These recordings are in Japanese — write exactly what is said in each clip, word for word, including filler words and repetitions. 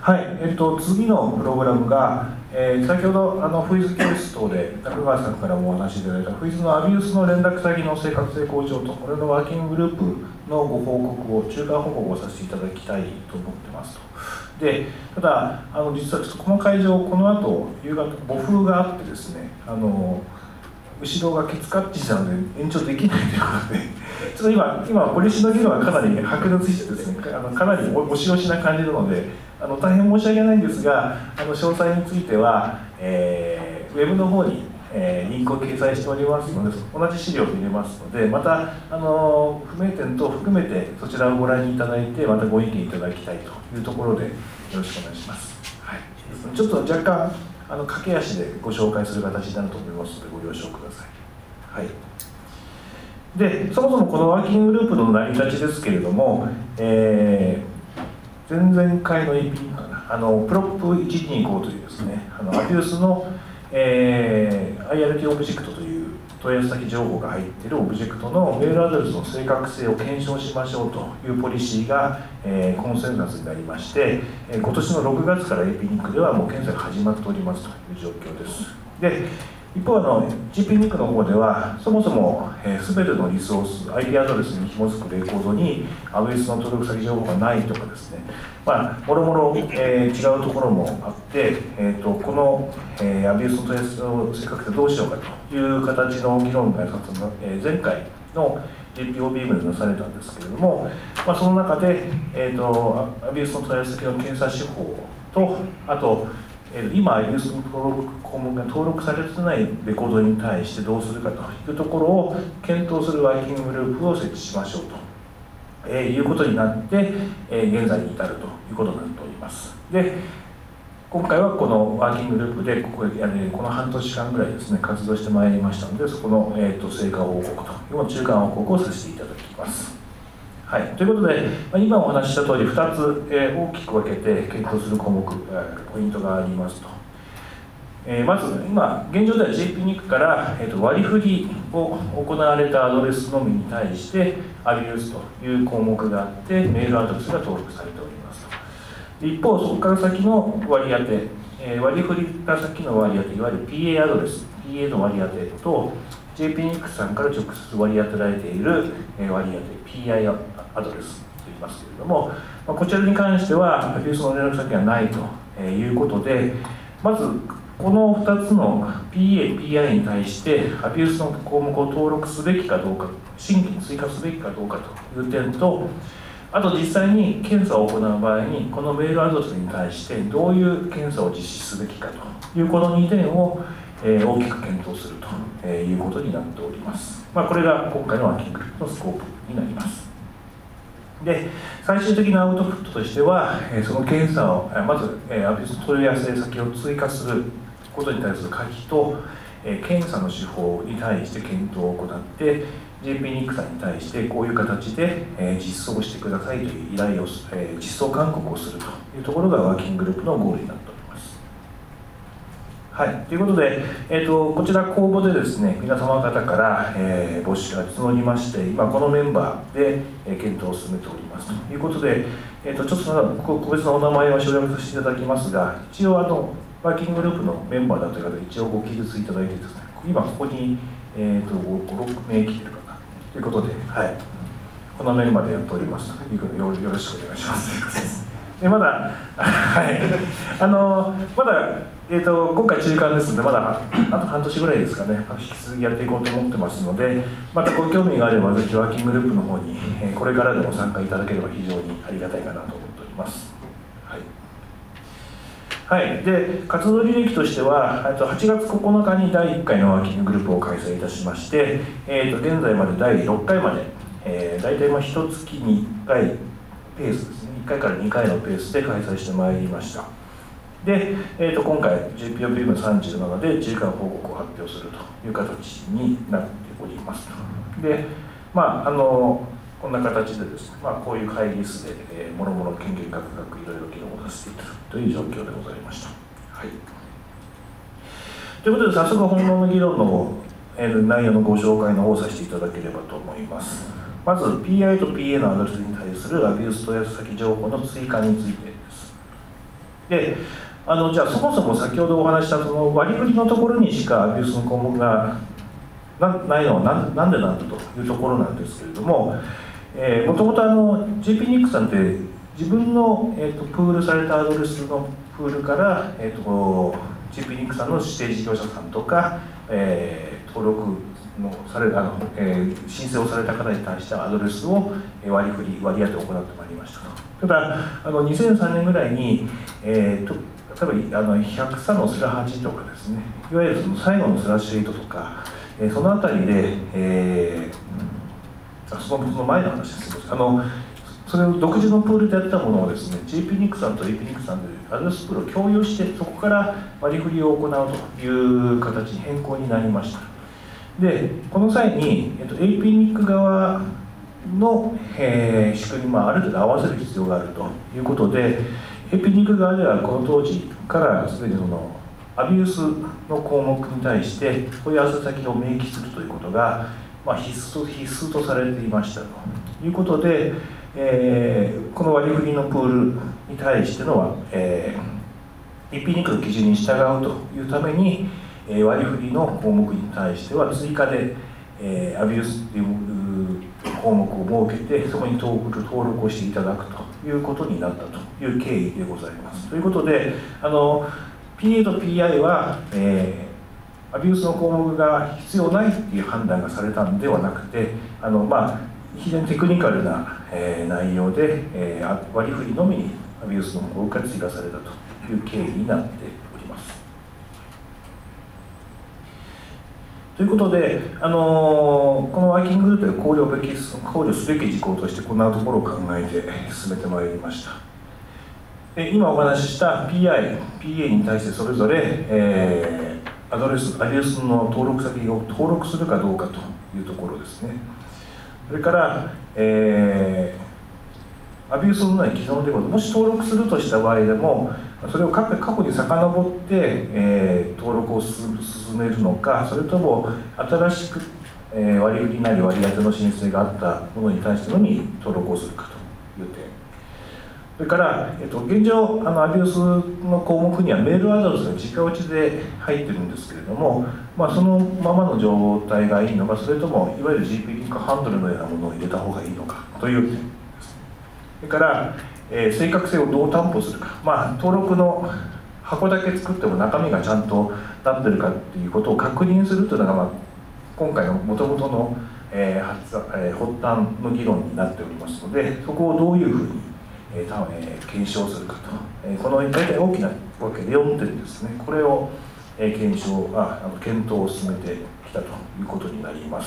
はい、えっと、次のプログラムが、えー、先ほどあのフィズ教室等で中川さんからもお話しいただいたフィズのアビュースの連絡先の正確性向上と、これのワーキンググループのご報告を、中間報告をさせていただきたいと思ってますと。で、ただ、あの実はちょっとこの会場、この後夕方、暴風があってですね、あの後ろがケツカッチなので延長できないということで、ちょっと今、今ポリシーの議論はかなり白熱してですね、あのかなり押し押しな感じなので、あの大変申し訳ないんですが、あの詳細については、えー、ウェブの方に、えー、リンクを掲載しておりますので、同じ資料を見れますので、またあの不明点等を含めてそちらをご覧いただいて、またご意見いただきたいというところでよろしくお願いします。はい、ちょっと若干あの駆け足でご紹介する形になると思いますのでご了承ください。はい、でそもそもこのワーキンググループの成り立ちですけれども、えー、前々回の イーピー かな、あのプロップいちにごというですね、あのアビュースの、えー、アイアールティー オブジェクトという問い合わせ先情報が入っているオブジェクトのメールアドレスの正確性を検証しましょうというポリシーが、えー、コンセンサスになりまして、えー、今年のろくがつから エーピー ニックではもう検査が始まっておりますという状況です。で一方の ジーピー ニックの方では、そもそも、えー、全てのリソース、アイピー アドレスに紐づくレコードにアビュースの登録先情報がないとかですね、まあ、もろもろ、えー、違うところもあって、えー、とこの、えー、アビュースの問い合わせの正確性どうしようかという形の議論が、えー、前回の ジーピーオービーエム でなされたんですけれども、まあ、その中で、えー、とアビュースの問い合わせ先の検査手法と、あと今、アビュースの登録項目が登録されてないレコードに対してどうするかというところを検討するワーキンググループを設置しましょうと、えー、いうことになって、えー、現在に至るということになっております。で、今回はこのワーキンググループでここで、この半年間ぐらいですね、活動してまいりましたので、そこの、えー、と成果報告というのを中間報告をさせていただきます。はい、ということで、今お話しした通りふたつ、えー、大きく分けて検討する項目、ポイントがありますと。えー、まず今現状では ジーピー ニックから、えー、と割り振りを行われたアドレスのみに対してアビュースという項目があってメールアドレスが登録されておりますと。一方そこから先の割り当て、えー、割り振りから先の割り当て、いわゆる ピーエー アドレス ピーエー の割り当てと ジェーピー ニックさんから直接割り当てられている割り当て ピーアイ アドレスと言いますけれども、こちらに関してはアビュースの連絡先がないということで、まずこのふたつの ピーエー、ピーアイ に対してアビュースの項目を登録すべきかどうか、新規に追加すべきかどうかという点と、あと実際に検査を行う場合にこのメールアドレスに対してどういう検査を実施すべきかというこのにてんを大きく検討するということになっております。まあ、これが今回のワーキンググループのスコープになります。で、最終的なアウトプットとしては、その検査をまずアビュース問い合わせ先を追加することに対する可否と、検査の手法に対して検討を行って、ジェーピー ニックさんに対してこういう形で実装してくださいという依頼を、実装勧告をするというところがワーキンググループのゴールになっております。はい、ということで、えー、とこちら公募でですね、皆様方から、えー、募集が募りまして、今このメンバーで、えー、検討を進めておりますということで、えー、とちょっとその個別のお名前は省略させていただきますが、一応あのワーキンググループのメンバーだという方、一応ご記述いただいてですね、今ここに、えー、とご、ろくめい来てるかなということで、はい、このメンバーでやっておりますということで、よろしくお願いします。でまだ、はい、あのまだ、えー、と今回中間ですので、まだあと半年ぐらいですかね、引き続きやっていこうと思ってますので、またご興味があれば、ぜひワーキンググループの方に、えー、これからでも参加いただければ非常にありがたいかなと思っております。はい、はい、で活動履歴としては、はちがつここのかにだいいっかいのワーキンググループを開催いたしまして、えー、と現在までだいろっかいまで、えー、大体まあいっかげつにいっかいペースですね、いっかいからにかいのペースで開催してまいりました。で、えー、と今回 ジーピーオービーエムさんじゅうなな で中間報告を発表するという形になっております。で、まああのこんな形でですね、まあ、こういう会議室で、えー、もろもろ研究学学いろいろ議論をさせていただくという状況でございました。はい、ということで早速本論の議論の、えー、内容のご紹介の方をさせていただければと思います。まず ピーアイ と ピーエー のアドレスに対するアビュース問い合わせ先情報の追加についてです。 であのじゃあそもそも先ほどお話したその割り振りのところにしかアビュースの項目が な, ないのは な, なんでなんだというところなんですけれども、えー、もともと ジェーピー ニックさんって自分の、えー、とプールされたアドレスのプールから、えー、と ジェーピー ニックさんの指定事業者さんとか、えー、登録のされあの、えー、申請をされた方に対してアドレスを割り振り割り当て行ってまいりましたと。ただあのにせんさんねんぐらいに、えー、と例えばあのひゃくさのスラはちとかですね、いわゆるその最後のスラッシュはちとか、えー、そのあたりで、えー、そのその前の話ですけど、あのそれを独自のプールでやったものをですね ジェーピー ニックさんと エーピー ニックさんでアドレスプールを共有して、そこから割り振りを行うという形に変更になりました。でこの際に、えっと、エーピー ニック側の、えー、仕組みに、まあ、ある程度合わせる必要があるということで、エーピー ニック側ではこの当時からすでにそのアビュースの項目に対して問い合わせ先を明記するということが、まあ、必須と必須とされていましたということで、えー、この割り振りのプールに対しての、えー、エーピー ニックの基準に従うというために、えー、割り振りの項目に対しては追加で、えー、アビュースという項目を設けて、そこに登録、登録をしていただくということになったという経緯でございます。ということで、あの ピーエー と ピーアイ は、えー、アビュースの項目が必要ないという判断がされたのではなくて、あの、まあ、非常にテクニカルな、えー、内容で、えー、割り振りのみにアビュースの項目が追加されたという経緯になっております。ということで、あのー、このワーキンググループで考慮べき考慮すべき事項としてこんなところを考えて進めてまいりました。で今お話しした ピーアイ、ピーエー に対してそれぞれ、えー、アドレス、アビュースの登録先を登録するかどうかというところですね。それから、えー、アビュースのない既存ということ、もし登録するとした場合でも、それを過去に遡って、えー、登録を進めるのか、それとも新しく、えー、割り振りなり割り当ての申請があったものに対してのみ登録をするかという点。それから、えっと、現状あのアビュースの項目にはメールアドレスが直打ちで入ってるんですけれども、まあ、そのままの状態がいいのか、それともいわゆる ジーピー リンクハンドルのようなものを入れた方がいいのかという点です。それから、えー、正確性をどう担保するか、まあ、登録の箱だけ作っても中身がちゃんとなってるかっていうことを確認するというのが、まあ、今回のもともとの、えー発えー、発端の議論になっておりますので、そこをどういうふうにえーえー、検証するかと、えー、この大体大きなわけでよんてんですね、これを、えー、検証ああの検討を進めてきたということになります。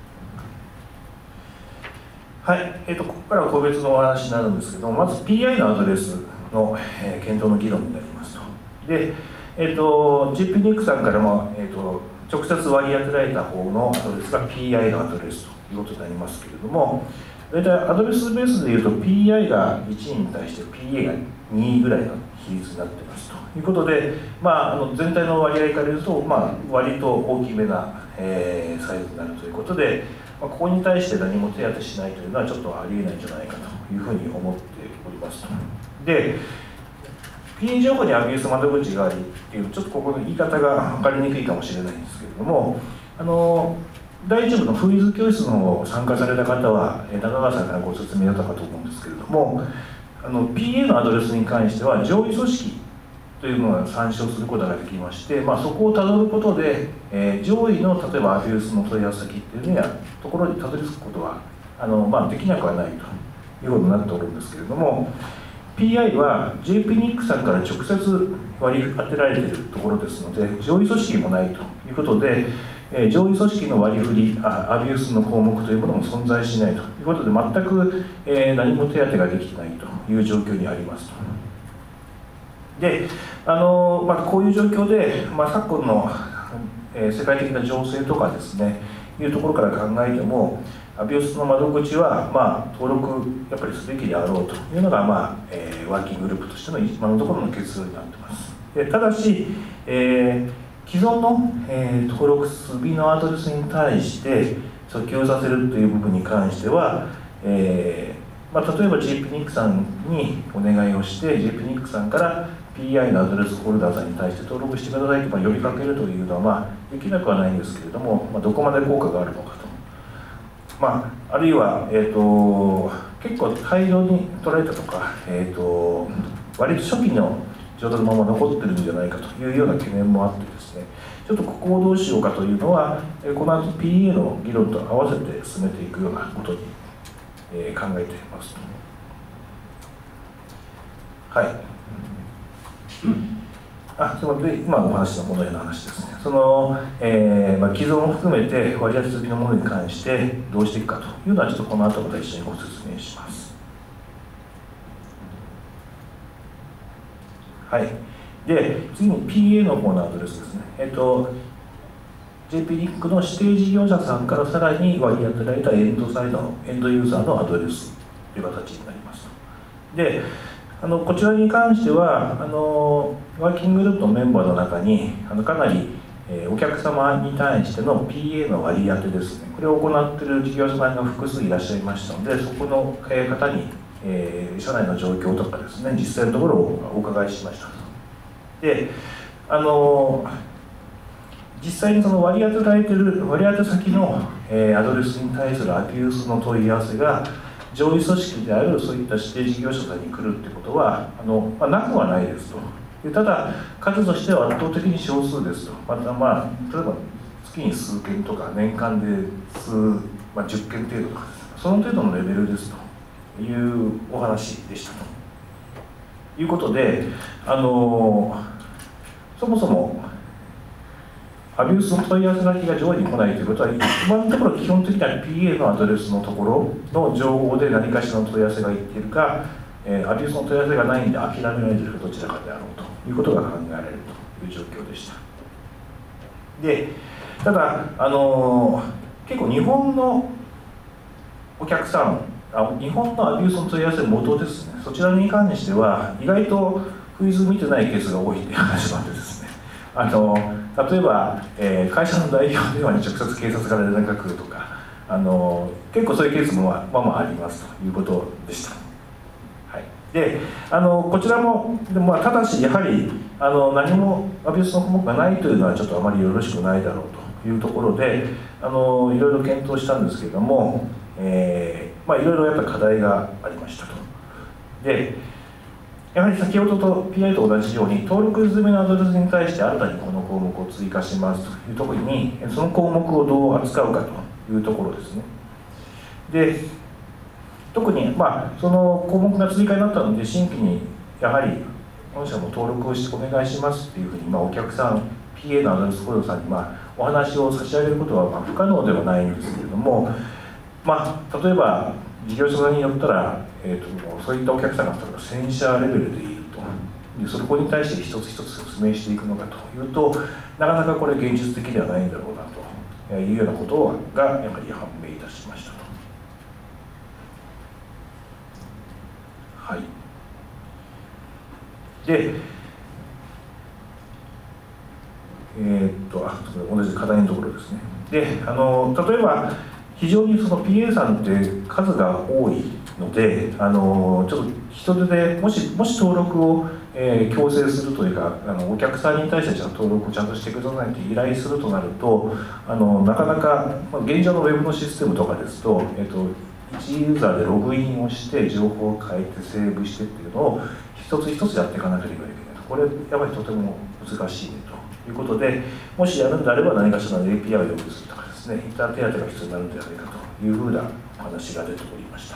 はい、えーと、ここからは個別のお話になるんですけど、まず ピーアイ のアドレスの、えー、検討の議論になりますと。で、えーと、ジェーピー ニックさんからも、えーと、直接割り当てられた方のアドレスが ピーアイ のアドレスということになりますけれども、大体アドレスベースでいうと ピーアイ がいちに対して ピーエー がにぐらいの比率になっていますということで、まあ、あの全体の割合からいうと、まあ、割と大きめな、えー、サイズになるということで、まあ、ここに対して何も手当てしないというのはちょっとありえないんじゃないかというふうに思っておりますと。で ピーエー 情報にアビュース窓口がありっていう、ちょっとここの言い方が分かりにくいかもしれないんですけれども、あの第一部のフリーズ教室の方参加された方は中川さんからご説明だったかと思うんですけれども、あの ピーエー のアドレスに関しては上位組織というのを参照することができまして、まあ、そこをたどることで、えー、上位の例えばアビュースの問い合わせ先っていうのやところにたどり着くことはあの、まあ、できなくはないということになっておるんですけれども、 ピーアイ は ジェーピー ニックさんから直接割り当てられているところですので、上位組織もないということで、えー、上位組織の割り振りあアビュースの項目というものも存在しないということで、全く、えー、何も手当てができてないという状況にありますと。であのまあ、こういう状況で、まあ、昨今の、えー、世界的な情勢とかですねいうところから考えても、アビュースの窓口は、まあ、登録やっぱりすべきであろうというのが、まあえー、ワーキンググループとしての今のところの結論になっています。でただし、えー、既存の、えー、登録済みのアドレスに対して訴求させるという部分に関しては、えーまあ、例えば ジェイピー ニックさんにお願いをして ジェイピー ニックさんから ピーアイ のアドレスホルダーさんに対して登録してくださいと呼びかけるというのは、まあ、できなくはないんですけれども、まあ、どこまで効果があるのかと、まあ、あるいは、えー、と結構大量に取られたとか、えー、と割と初期の状態のまま残ってるんじゃないかというような懸念もあってですね、ちょっとここをどうしようかというのは、この後 ピーエー の議論と合わせて進めていくようなことに、えー、考えています。はい。あ、すみません、今お話したものへの話ですね。その、えーまあ、既存を含めて割安付きのものに関してどうしていくかというのは、ちょっとこの後また一緒にご説明します。はい。で、次に ピーエー の方のアドレスですね。えっと、ジェイピー リンクの指定事業者さんからさらに割り当てられたエンドサイドの、エンドユーザーのアドレスという形になります。で、あのこちらに関してはあのワーキンググループのメンバーの中にあのかなり、えー、お客様に対しての ピーエー の割り当てですね、これを行っている事業者さんが複数いらっしゃいましたので、そこの方に、えー、社内の状況とかですね、実際のところをお伺いしました。で、あの実際にその割り当てられている割り当て先の、えー、アドレスに対するアビュースの問い合わせが上位組織であるそういった指定事業者さんに来るってことはあの、まあ、なくはないですと。でただ数としては圧倒的に少数ですと。またまあ例えば月に数件とか年間で数、まあ、じゅっけん程度とかその程度のレベルですというお話でしたということで、あのそもそもアビュースの問い合わせ先が上位に来ないということは、今のところ基本的には ピーエー のアドレスのところの情報で何かしらの問い合わせがいっているか、えー、アビュースの問い合わせがないんで諦められているかどちらかであろうということが考えられるという状況でした。で、ただ、あのー、結構日本のお客さん、あ日本のアビュースの問い合わせ元ですね、そちらに関しては意外とフイズ見てないケースが多いという話もあってですね、あの例えば、えー、会社の代表電話に直接警察から連絡が来るとか、あの結構そういうケースもまあまあありますということでした。はい、であのこちらもでも、まあ、ただしやはりあの何もアビュースの項目がないというのはちょっとあまりよろしくないだろうというところであのいろいろ検討したんですけれども、えーまあ、いろいろやっぱり課題がありましたと。でやはり先ほどと ピーアイ と同じように登録済みのアドレスに対して新たにこの項目を追加しますというところにその項目をどう扱うかというところですね。で特に、まあ、その項目が追加になったので新規にやはり御社も登録をしてお願いしますっていうふうに、まあ、お客さん ピーエー のアドレスホルダーさんに、まあ、お話を差し上げることはまあ不可能ではないんですけれども、まあ、例えば事業者さんによったら、えー、とそういったお客さんが例えばせん社レベルでいるとでそこに対して一つ一つ説明していくのかというとなかなかこれ現実的ではないんだろうなというようなことがやはり判明いたしましたと。はい。でえー、っとあ同じ課題のところですね。であの例えば非常にその ピーエー さんって数が多いので、あのちょっと人手でもしもし登録を、えー、強制するというかあのお客さんに対してちゃんと登録をちゃんとしてくださいと依頼するとなるとあのなかなか、まあ、現状のウェブのシステムとかですと、えー、といちユーザーでログインをして情報を変えてセーブしてっていうのを一つ一つやっていかなければいけないと。これやっぱりとても難しいねということで、もしやるんであれば何かしらの エーピーアイ を用意するとかですね、インターン手当が必要になるのではないかというふうなお話が出ておりました。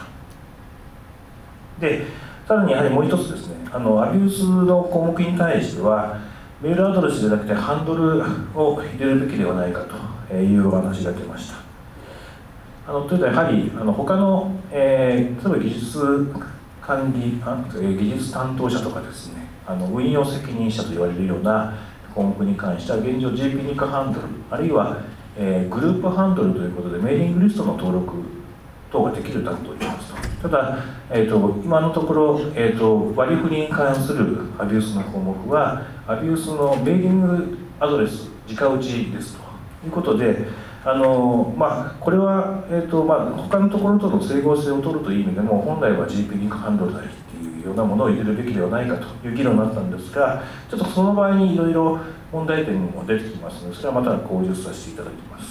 で、さらにやはりもう一つですね、あのアビュースの項目に対しては、メールアドレスじゃなくてハンドルを入れるべきではないかというお話が出ました。あのというのはやはりあの他の、えー、例えば技術管理、技術担当者とかですね、あの運用責任者と言われるような項目に関しては現状 ジェイピー ニックハンドルあるいは、えー、グループハンドルということでメーリングリストの登録等ができるようになっておりますと。ただ、えー、と今のところ、えー、と割り振りに関するアビュースの項目はアビュースのメーリングアドレス直打ちですということで、 あのまあ、これは、えーとまあ、他のところとの整合性を取るという意味でも本来は ジーピー リンクハンドルなりっていうようなものを入れるべきではないかという議論になったんですが、ちょっとその場合にいろいろ問題点も出てきますので、それはまた口述させていただきます。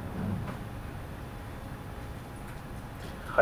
はい。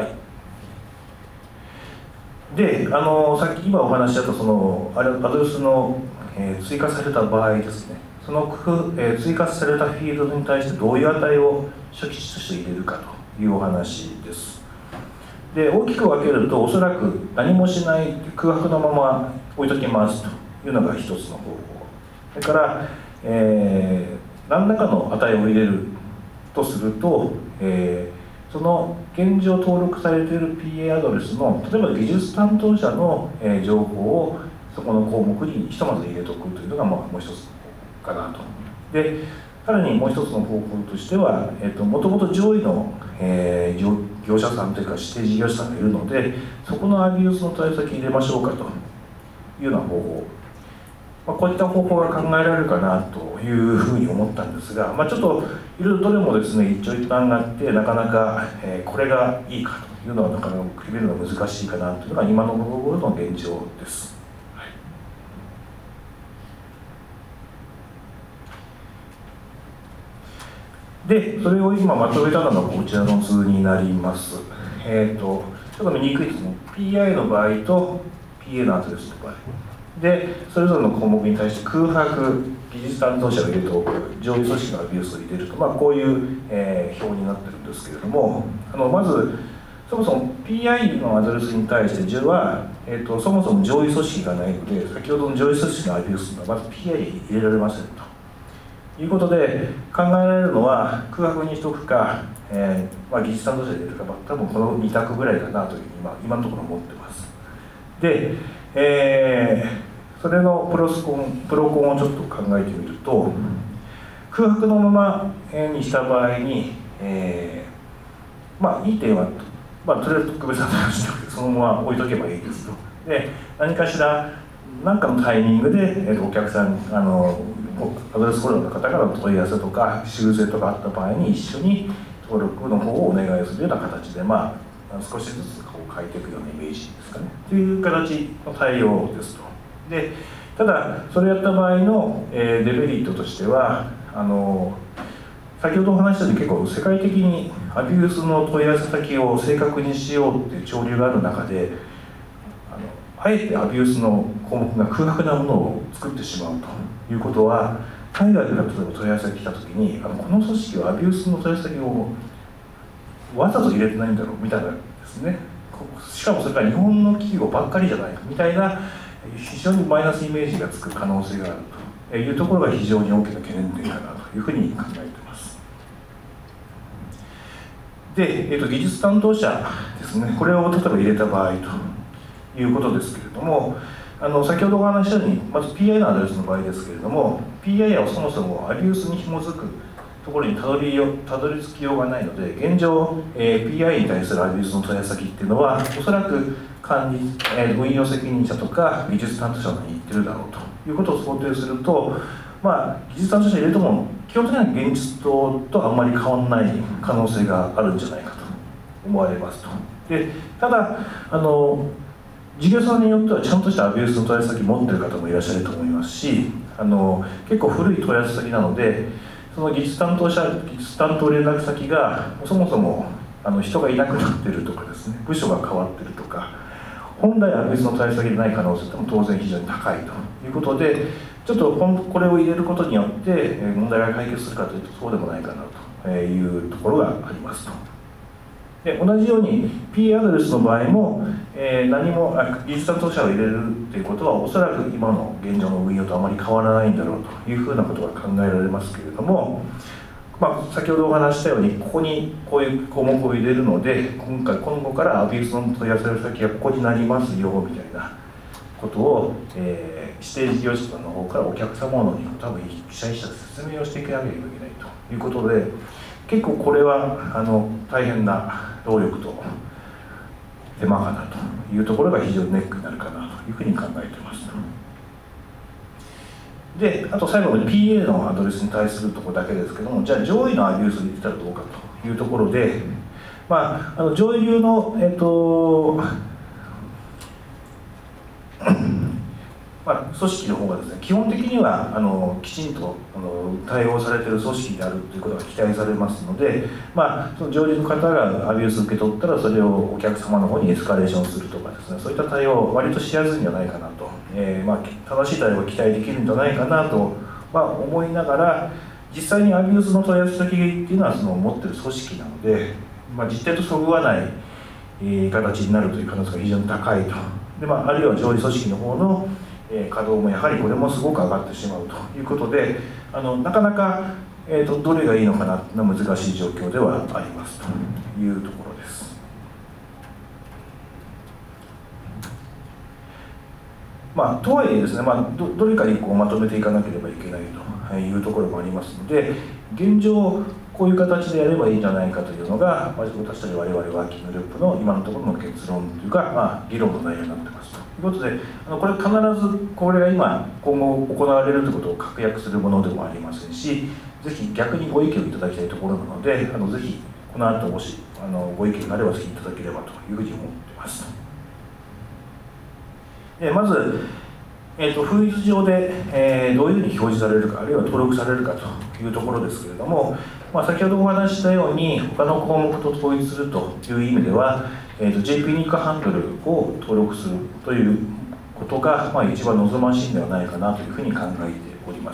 で、あのさっき今お話しあったそのアドレスの、えー、追加された場合ですね、その、えー、追加されたフィールドに対してどういう値を初期値として入れるかというお話です。で、大きく分けると、おそらく何もしない空白のまま置いときますというのが一つの方法。それから、えー、何らかの値を入れるとすると、えー、その現状登録されている ピーエー アドレスの例えば技術担当者の、えー、情報をそこの項目にひとまず入れておくというのが、まあ、もう一つかなと。で、さらにもう一つの方法としては、えーと、もともと上位の、えー、業, 業者さんというか指定事業者さんがいるので、そこのアビュースの問い先入れましょうかというような方法、まあ、こういった方法が考えられるかなというふうに思ったんですが、まあ、ちょっといろいろどれもですね一長一短があって、なかなか、えー、これがいいかというのはなかなか決めるのが難しいかなというのが今のところの現状です。で、それを今まとめたのがこちらの図になります。えーと、ちょっと見にくいですね。ピーアイ の場合と ピーエー のアドレスの場合。で、それぞれの項目に対して空白、技術担当者を入れておく、上位組織のアビュースを入れると、まあ、こういう、えー、表になってるんですけれども、あのまず、そもそも ピーアイ のアドレスに対してじは、えーと、そもそも上位組織がないので、先ほどの上位組織のアビュースはまず ピーアイ に入れられませんと。いうことで考えられるのは空白にしとくか、えーまあ、技術担当者で入れるか、まあ、多分このに択ぐらいかなというふうに今今のところ思ってます。で、えー、それのプロスコンプロコンをちょっと考えてみると、空白のままにした場合に、えー、まあいい点は、まあ、とりあえず特別な話じゃなくてそのまま置いとけばいいですと。で、何かしら何かのタイミングで、えー、お客さんあのアドレスフォルダの方からの問い合わせとか修正とかあった場合に一緒に登録の方をお願いするような形で、まあ、少しずつこう変えていくようなイメージですかねという形の対応ですと。で、ただそれやった場合の、えー、デメリットとしてはあの先ほどお話したように結構世界的にアビュースの問い合わせ先を正確にしようっていう潮流がある中で、あのあえてアビュースの項目が空白なものを作ってしまうということは、海外から例えば問い合わせが来た時に、あのこの組織はアビュースの問い合わせ先をわざと入れてないんだろうみたいなですね、しかもそれから日本の企業ばっかりじゃないかみたいな非常にマイナスイメージがつく可能性があるというところが非常に大きな懸念点かなというふうに考えています。で、えー、と技術担当者ですね、これを例えば入れた場合ということですけれども、あの先ほどお話ししたように、まず ピーアイ のアドレスの場合ですけれども、ピーアイ はそもそもアビュースに紐づくところにたどりよたどり着きようがないので、現状、えー、ピーアイ に対するアビュースの問い合わせ先っていうのは、おそらく管理、えー、運用責任者とか技術担当者に言ってるだろうということを想定すると、まあ、技術担当者入れても、基本的には現実ととあんまり変わらない可能性があるんじゃないかと思われますと。で、ただあの事業者によってはちゃんとしたアビュースの問い合わせ先持ってる方もいらっしゃると思いますし、あの結構古い問い合わせ先なので、その技術担当者技術担当連絡先がそもそもあの人がいなくなってるとかですね、部署が変わってるとか、本来アビュースの問い合わせ先でない可能性も当然非常に高いということで、ちょっとこれを入れることによって問題が解決するかというとそうでもないかなというところがありますと。で、同じように ピーアドレスの場合も、えー、何も技術担当者を入れるということはおそらく今の現状の運用とあまり変わらないんだろうというふうなことが考えられますけれども、まあ、先ほどお話ししたようにここにこういう項目を入れるので、今回今後からアビュースの問い合わせ先がここになりますよみたいなことを、えー、指定事業者さんの方からお客様のに多分記載した説明をしていかなければいけないということで、結構これはあの大変な労力と手間かなというところが非常にネックになるかなというふうに考えています。 で、あと最後に ピーエー のアドレスに対するところだけですけども、じゃあ上位のアビュースで言ったらどうかというところで、まあ、あの上位流の、えっとまあ、組織の方がですね、基本的にはあのきちんとあの対応されている組織であるということが期待されますので、まあ、その上流の方がアビュース受け取ったらそれをお客様の方にエスカレーションするとかですね、そういった対応を割としやすいんじゃないかなと、えーまあ、正しい対応が期待できるんじゃないかなと、まあ、思いながら、実際にアビュースの問い合わせ先っていうのはその持っている組織なので、まあ、実態とそぐわない、えー、形になるという可能性が非常に高いと。で、まあ、あるいは上位組織の方の稼働もやはりこれもすごく上がってしまうということで、あのなかなか、えーと、どれがいいのかなというのは難しい状況ではありますというところです。まあ、とはいえですね、まあ、ど, どれかにこうまとめていかなければいけないというところもありますので、現状こういう形でやればいいんじゃないかというのが、まあ、私たち我々ワーキンググループの今のところの結論というか、まあ、議論の内容になってますということで、あのこれ必ずこれが今今後行われるということを確約するものでもありませんし、ぜひ逆にご意見をいただきたいところなので、あのぜひこの後もしあのご意見があればぜひいただければというふうに思っています。でまず、えーと、フーイズ上で、えー、どういうふうに表示されるか、あるいは登録されるかというところですけれども、まあ、先ほどお話ししたように他の項目と統一するという意味では、えーと、ジェイピー ニックハンドルを登録するということが、まあ、一番望ましいんではないかなというふうに考えております。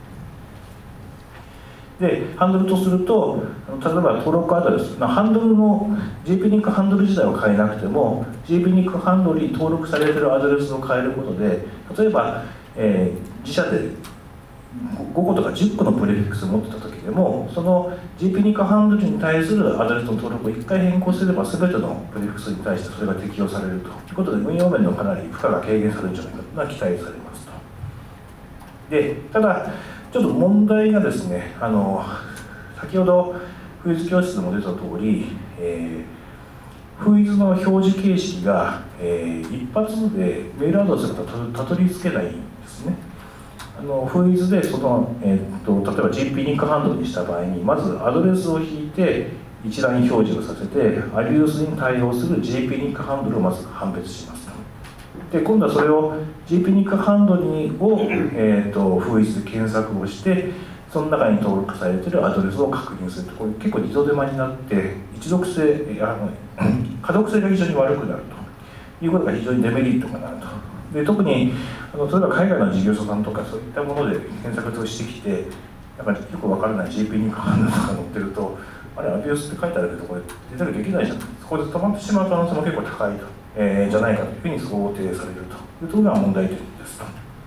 で、ハンドルとすると、例えば登録アドレス、ハンドルの ジェイピー ニックハンドル自体を変えなくても ジェイピー ニックハンドルに登録されているアドレスを変えることで、例えば、えー、自社でごことかじゅっこのプレフィックスを持ってた時でも、その ジェイピー ニックハンドルに対するアドレスの登録をいっかい変更すれば全てのプレフィックスに対してそれが適用されるということで、運用面のかなり負荷が軽減されるんじゃないかというのは期待されますと。で、ただちょっと問題がですね、あの先ほどフーイズ教室でも出た通り、えー、フーイズの表示形式が、えー、一発でメールアドレスがたどり着けないんですね。あのフーイズでその、えー、と例えば ジェイピー ニックハンドルにした場合に、まずアドレスを引いて一覧表示をさせて、アビュースに対応する ジェイピー ニックハンドルをまず判別します。で、今度はそれを ジェイピー ニックハンドルを、えー、とフーイズで検索をして、その中に登録されているアドレスを確認すると、これ結構二度手間になって一属性、あの可読性が非常に悪くなるということが非常にデメリットかなと。で、特にあの例えば海外の事業者さんとかそういったもので検索をしてきて、なんかよくわからない ジェイピー ニックハンドルとか載ってると、あれアビュースって書いてあるけどこれ出たりできないじゃん、そこで止まってしまう可能性も結構高いと、えー、じゃないかというふうに想定されるというところが問題点ですと。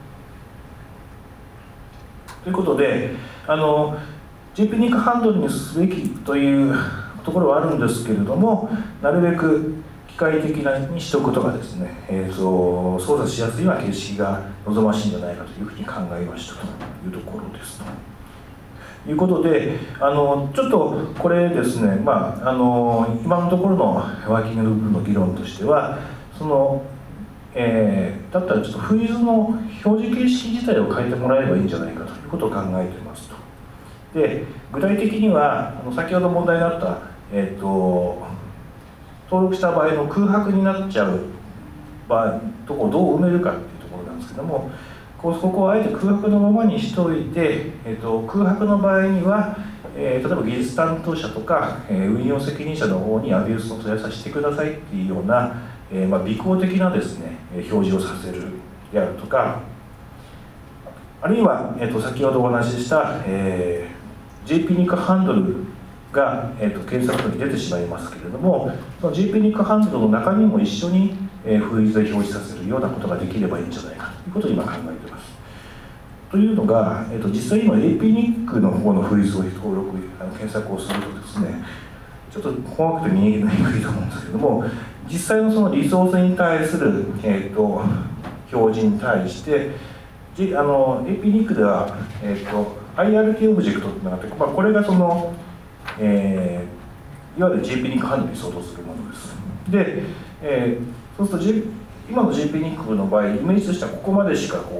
ということで、あの ジェイピー ニックハンドルにすべきというところはあるんですけれども、なるべく機械的なにしておくことがですね、えー、と操作しやすいような形式が望ましいんじゃないかというふうに考えましたというところですと。いうことで、あのちょっとこれですね、まあ、あの今のところのワーキンググループの議論としては、そのえー、だったらちょっとフーイズの表示形式自体を変えてもらえればいいんじゃないかということを考えていますと。で、具体的にはあの先ほど問題になった、えー、と登録した場合の空白になっちゃう場合ところをどう埋めるかっていうところなんですけども、ここをあえて空白のままにしておいて、えー、と空白の場合には、えー、例えば技術担当者とか、えー、運用責任者の方にアビュースの問い合わせしてくださいっていうような、えーまあ、尾行的なですね表示をさせるであるとか、あるいは、えー、と先ほどお話しした、えー、ジェイピー ニックハンドルが、えー、と検索に出てしまいますけれども、その ジェイピー ニックハンドルの中にも一緒に、えー、フーイズで表示させるようなことができればいいんじゃないかということを今考えています。というのが、えー、と実際今 エーピー ニックの方のフーイズを登録あの検索をするとですね、ちょっと怖くて見えにくいと思うんですけれども、実際のそのリソースに対する、えー、と表示に対して、あの エーピー ニックでは、えー、と アイアールティー オブジェクトというのがあって、まあ、これがその、えー、いわゆる ジェイピー ニックハンドルに相当するものです。で、えー、そうすると、J、今の ジェイピー ニックの場合、イメージとしてはここまでしかこう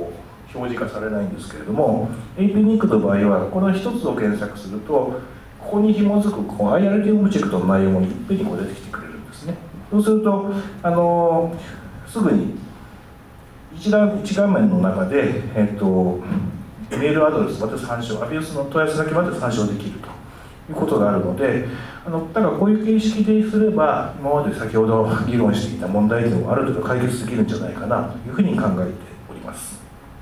表示化されないんですけれども、 エーピーニック の場合はこの一つを検索すると、ここに紐づくこの アイアールティー オブジェクトの内容もいっぺんにこう出てきてくれるんですね。そうすると、あのすぐに一覧一画面の中で、えっと、メールアドレスまで参照、アビウスの問い合わせ先まで参照できるということがあるので、あのだからこういう形式ですれば、今まで先ほど議論していた問題点をある程度解決できるんじゃないかなというふうに考えております。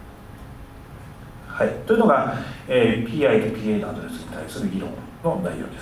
はい、というのが、えー、ピーアイ と ピーエー のアドレスに対する議論の内容です。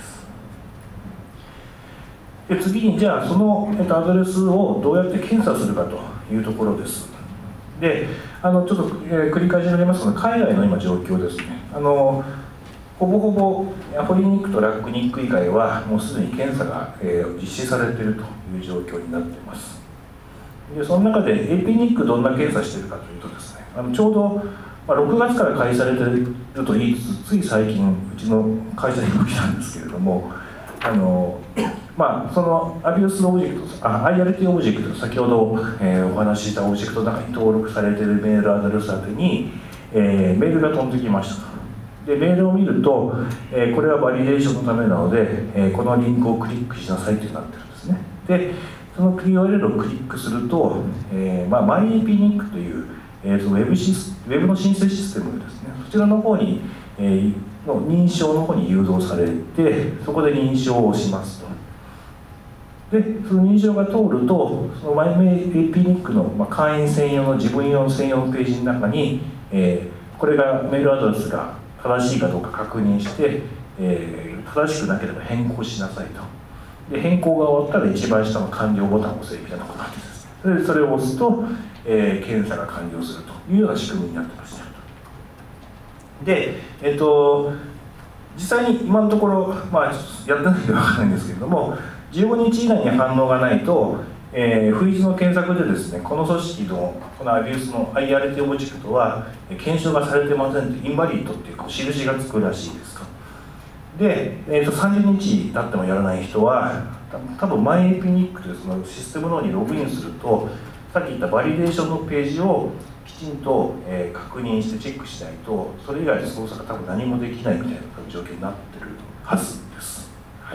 で次に、じゃあその、えっと、アドレスをどうやって検査するかというところです。であのちょっと、えー、繰り返しになりますが、海外の今状況ですね。あのほぼほぼアポリニックとラックニック以外はもうすでに検査が、えー、実施されているという状況になっています。でその中で エーピーニック どんな検査しているかというとですね、あのちょうど、まあ、ろくがつから開始されていると言いつつ、つい最近うちの会社にも来たんですけれども、あのまあ、そのアビウスオブジェクト、あ アイアールティー オブジェクト、先ほど、えー、お話ししたオブジェクトの中に登録されているメールアドレス宛てに、えー、メールが飛んできました。でメールを見ると、えー、これはバリデーションのためなので、えー、このリンクをクリックしなさいとなってるんですね。でその ユーアールエル をクリックすると、えーまあ、マイエーピーニックという、えー、そのウェブシス、ウェブの申請システムですね、そちらの方に、えー、の認証の方に誘導されて、そこで認証をしますと。でその認証が通ると、そのマイエーピーニックの、まあ、会員専用の自分用専用のページの中に、えー、これがメールアドレスが正しいかどうか確認して、えー、正しくなければ変更しなさいと。で変更が終わったら一番下の完了ボタンを押せみたいなことがあってですね、でそれを押すと、えー、検査が完了するというような仕組みになってました。で、えっと、実際に今のところ、まあ、やってないんで分からないんですけれども、じゅうごにち以内に反応がないと、えー、フイズの検索でですね、この組織のこのアビウスの アイアールティー オブジェクトは検証がされてませんと、インバリッドっていう印がつくらしいですと。で、えー、とさんじゅうにち経ってもやらない人は、多分マイエーピーニックというそのシステムの方にログインすると、さっき言ったバリデーションのページをきちんと、えー、確認してチェックしないと、それ以外で操作が多分何もできないみたいな状況になってるはずです。はい、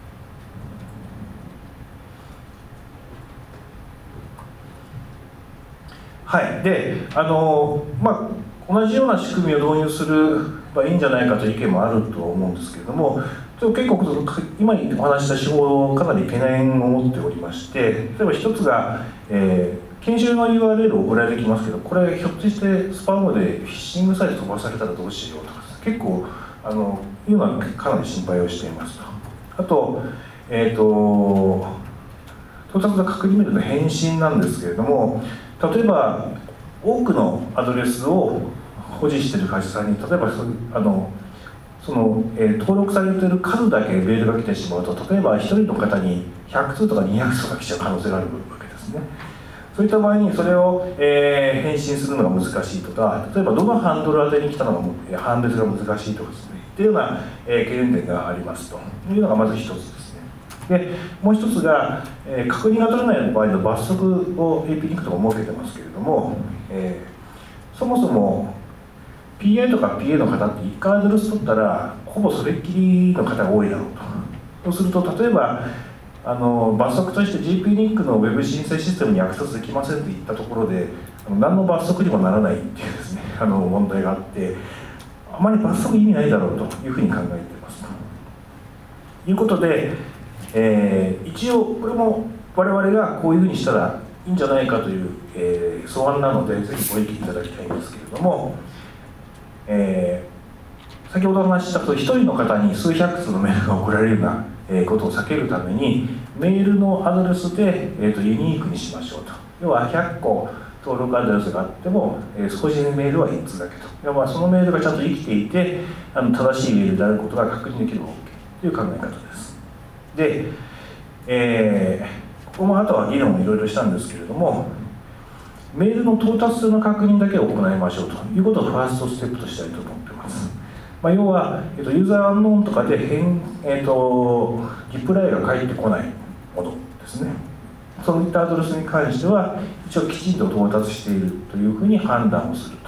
はい、で、あのまあ、同じような仕組みを導入すればいいんじゃないかという意見もあると思うんですけれども、結構今お話した手法かなり懸念を持っておりまして、例えば一つが、えー、研修の ユーアールエル を送られてきますけど、これひょっとしてスパムでフィッシングサイト飛ばされたらどうしようとか、結構あのいうのはかなり心配をしていますと。あと、えっ、ー、と到達の確認メールの返信なんですけれども、例えば多くのアドレスを保持している会社さんに、例えばあのその、えー、登録されている数だけメールが来てしまうと、例えばひとりの方にひゃくつうとかにひゃくつうとか来ちゃう可能性があるわけですね。そういった場合にそれを、えー、返信するのが難しいとか、例えばどのハンドル宛てに来たのが判別が難しいとかですね、っていうような、えー、懸念点がありますというのがまず一つですね。でもう一つが、えー、確認が取れない場合の罰則を エーピーニックとか設けてますけれども、えー、そもそも ピーエー とか ピーエー の方っていっかいアドレス取ったらほぼそれっきりの方が多いだろうと。そうすると例えばあの罰則として ジーピーニック のウェブ申請システムにアクセスできませんといったところで、あの何の罰則にもならないっていうですね、あの問題があって、あまり罰則意味ないだろうというふうに考えていますということで、えー、一応これも我々がこういうふうにしたらいいんじゃないかという、えー、素案なので、ぜひご意見いただきたいんですけれども、えー、先ほどお話ししたとひとりの方に数百通のメールが送られるようなことを避けるために、メールのアドレスで、えー、とユニークにしましょうと。要はひゃっこ登録アドレスがあっても、えー、少しメールはいっつだけと。要はそのメールがちゃんと生きていて、あの正しいメールであることが確認できれば OK という考え方です。で、えー、ここもあとは議論をいろいろしたんですけれども、メールの到達数の確認だけを行いましょうということをファーストステップとしたいと思っています。まあ、要は、えっと、ユーザーアンノーンとかで変、えっと、リプライが返ってこないものですね。そういったアドレスに関しては一応きちんと到達しているというふうに判断をすると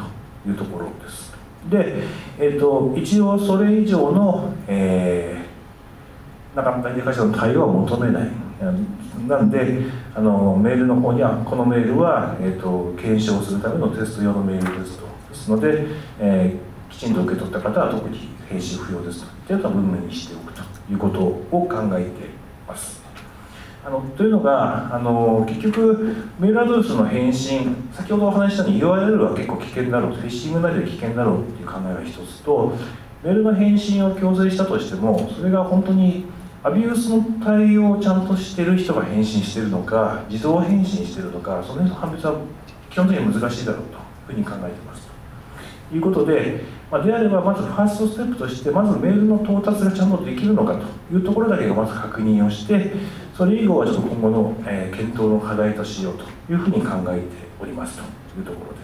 いうところです。で、えー、と一応それ以上の、えー、なんか何かしらの対応は求めない。なんであのメールの方にはこのメールは、えー、と検証するためのテスト用のメールですと。ですので、えー、きちんと受け取った方は特に返信不要ですというような文面にしておくということを考えています。あのというのがあの結局メールアドレスの返信、先ほどお話ししたように ユーアールエル は結構危険だろう、フィッシングなりで危険だろうっていう考えが一つと、メールの返信を強制したとしてもそれが本当にアビュースの対応をちゃんとしている人が返信しているのか、自動返信しているのか、その辺の判別は基本的に難しいだろうというふうに考えていますということで、まあ、であればまずファーストステップとしてまずメールの到達がちゃんとできるのかというところだけがまず確認をして、それ以後はちょっと今後の、えー、検討の課題としようというふうに考えておりますというところです。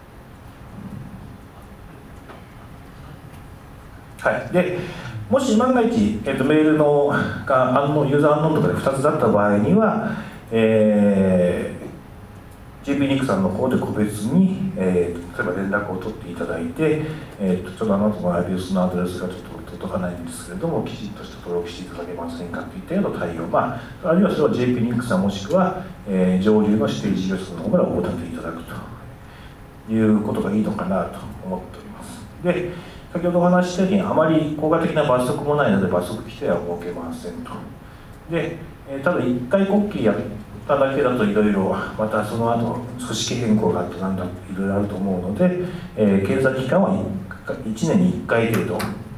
はい、でもし万が一、えー、とメールのがアンノユーザーアンノーンとかでふたつだった場合には、えー、ジェーピー ニックさんの方で個別に、えー、例えば連絡を取っていただいて、えー、とちょっとあなたのアビュースのアドレスがちょっと届かないんですけれども、きちんとして登録していただけませんかといったような対応、まあ、あるいはそれは ジェーピー ニックさんもしくは、えー、上流の指定事業者の方からお立ていただくということがいいのかなと思っております。で先ほどお話ししたようにあまり効果的な罰則もないので罰則規定は設けませんと。で、えー、ただいっかい国旗やっただけだといろいろまたその後組織変更があってなんだっていろいろあると思うので、えー、検査期間はいちねんにいっかい程度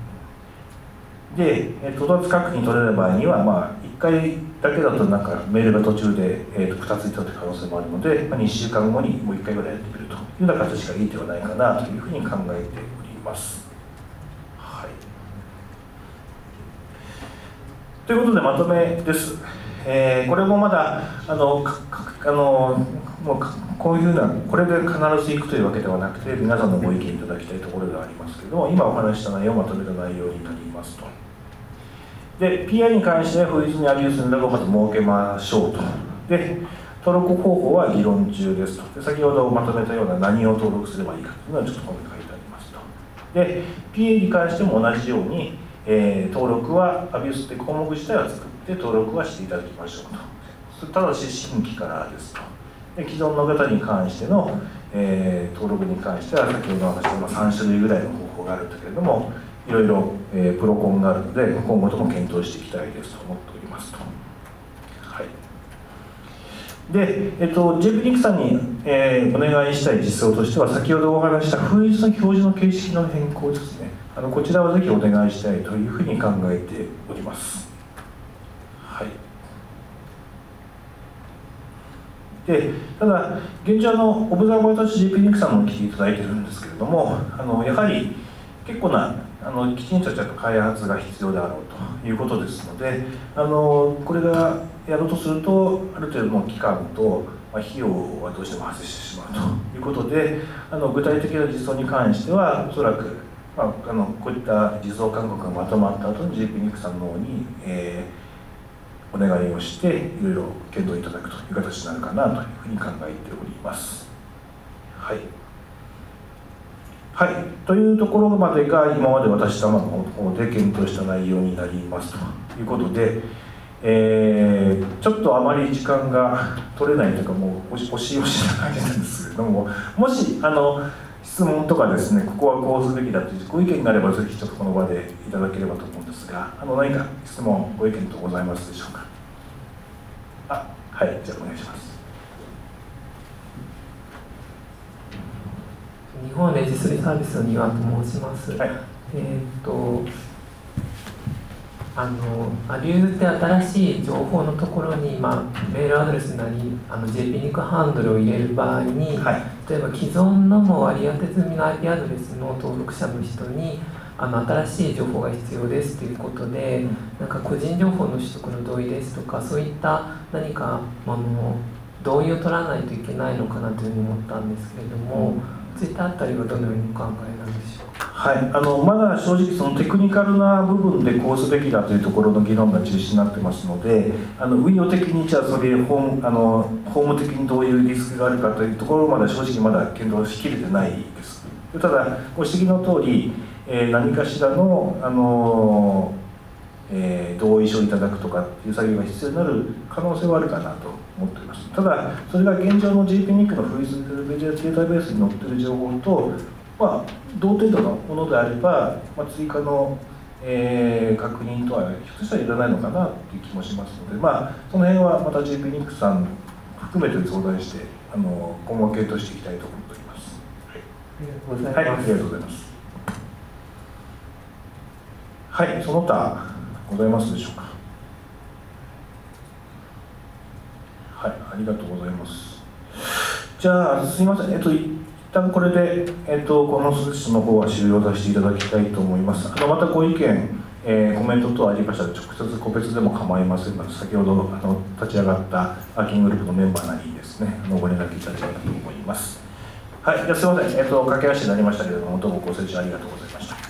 で、えー、到達確認取れる場合には、まあ、いっかいだけだとなんかメールが途中で、えー、とふたついたという可能性もあるので、まあ、にしゅうかんごにもういっかいぐらいやってみるというような形がいいではないかなというふうに考えております。ということでまとめです。えー、これもまだあのあのもうこういうふうなこれで必ず行くというわけではなくて皆さんのご意見いただきたいところではありますけれども、今お話しした内容をまとめた内容になりますと。で ピーアイ に関しては不律にアビュースの連絡をまず設けましょうと。で登録方法は議論中ですと。で先ほどまとめたような何を登録すればいいかというのはちょっとここに書いてありますと。で ピーエー に関しても同じようにえー、登録はアビュースって項目自体は作って登録はしていただきましょうと。ただし新規からですと。で既存の方に関しての、えー、登録に関しては先ほどの話したさん種類ぐらいの方法があるんだけれども、いろいろ、えー、プロコンがあるので今後とも検討していきたいですと思っておりますと。はい、で、えっと、ジェーピー ニックさんに、えー、お願いしたい実装としては先ほどお話したフーリスの表示の形式の変更ですね。あのこちらをぜひお願いしたいというふうに考えております。はい、でただ現状のオブザーバーとして ジェーピー ニックさんも来ていただいているんですけれども、あのやはり結構なあのきちんとした開発が必要であろうということですので、あのこれがやろうとするとある程度の期間と、まあ、費用はどうしても発生してしまうということで、あの具体的な実装に関してはおそらくまあ、あのこういった実装勧告がまとまった後に ジェーピー ニックさんの方に、えー、お願いをしていろいろ検討いただくという形になるかなというふうに考えております。はい、はい、というところまでが今まで私どもの方で検討した内容になりますということで、えー、ちょっとあまり時間が取れないというかもう押し押し押しな感じなんですけれども、もしあの質問とかですね、ここはこうすべきだというご意見があればぜひちょっとこの場でいただければと思うんですが、あの何か質問ご意見とございますでしょうか。あ、はい、じゃあお願いします。 日本レジストリサービスの庭と申します。 はい、 えー、っとあのアビューズって新しい情報のところに、まあ、メールアドレスなりあの ジェーピー ニックハンドルを入れる場合に、はい、例えば既存のも割り当て済みの アイピー アドレスの登録者の人にあの新しい情報が必要ですということで、うん、なんか個人情報の取得の同意ですとかそういった何かあの同意を取らないといけないのかなというふうに思ったんですけれども、そういったあたりはどのようにお考えなんでしょうか。 はい、あのまだ正直そのテクニカルな部分でこうすべきだというところの議論が中心になってますので、あの運用的にじゃあそれ法務あの法務的にどういうリスクがあるかというところまで正直まだ検討しきれてないです。 ただご指摘の通り、えー、何かしらの、あのーえー、同意書をいただくとかっていう作業が必要になる可能性はあるかなと思っております。ただそれが現状の ジェイピーニック のフリーズデータベースに載っている情報と、まあ、同程度のものであれば、まあ、追加の、えー、確認とはひょっとしたらいらないのかなという気もしますので、まあ、その辺はまた ジェイピーニック さん含めて相談して、あの今後検討していきたいと思っております。はい、ありがとうございます。はい、その他ございますでしょうか。はい、ありがとうございます。じゃあ、すみません、えっと、一旦これで、えっと、この数日の方は終了させていただきたいと思います。あのまたご意見、えー、コメント等ありましたら、直接個別でも構いませんので、先ほどあの立ち上がったワーキンググループのメンバーなりにですね、あのご連絡いただければと思います。はい、じゃあすみません、えっと、駆け足になりましたけれども、どうもご清聴ありがとうございました。